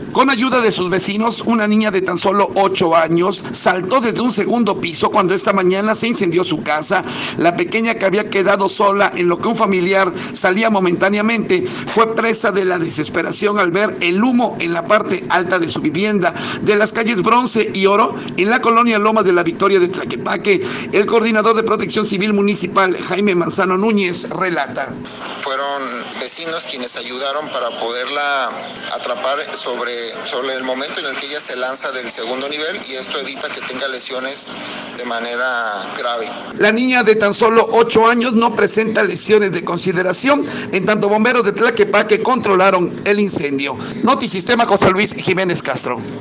Con ayuda de sus vecinos, una niña de tan solo 8 años saltó desde un segundo piso cuando esta mañana se incendió su casa. La pequeña, que había quedado sola en lo que un familiar salía momentáneamente, fue presa de la desesperación al ver el humo en la parte alta de su vivienda de las calles Bronce y Oro en la colonia Lomas de la Victoria de Tlaquepaque. El coordinador de Protección Civil Municipal, Jaime Manzano Núñez, relata. Fueron vecinos quienes ayudaron para poderla atrapar sobre el momento en el que ella se lanza del segundo nivel, y esto evita que tenga lesiones de manera grave. La niña de tan solo 8 años no presenta lesiones de consideración, en tanto bomberos de Tlaquepaque controlaron el incendio. Notisistema, José Luis Jiménez Castro.